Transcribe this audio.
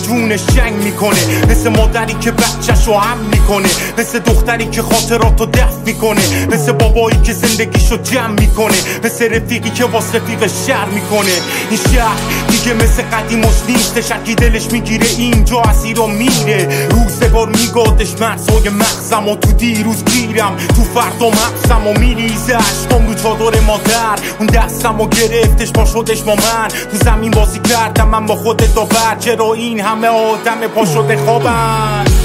جونش جنگ میکنه، مثل مادری که بچه‌شو هم میکنه، مثل دختری که خاطراتو دفن میکنه، مثل بابایی که زندگیشو جمع میکنه، مثل رفیقی که واسه رفیق شر میکنه. این شهر دیگه مثل قدیمش نیست، شکی دلش میگیره اینجا اسیر و میره. روزگار میگادش مرزهای مغزم و تو دیروز گیرم، تو فردا مغزم و میریزه عشقم رو چادر مادر. اون دستم و گرفتش پا شدش با من، تو زمین بازی کردم من با خودت و بر. چرا این همه آدم پا شده خوابن؟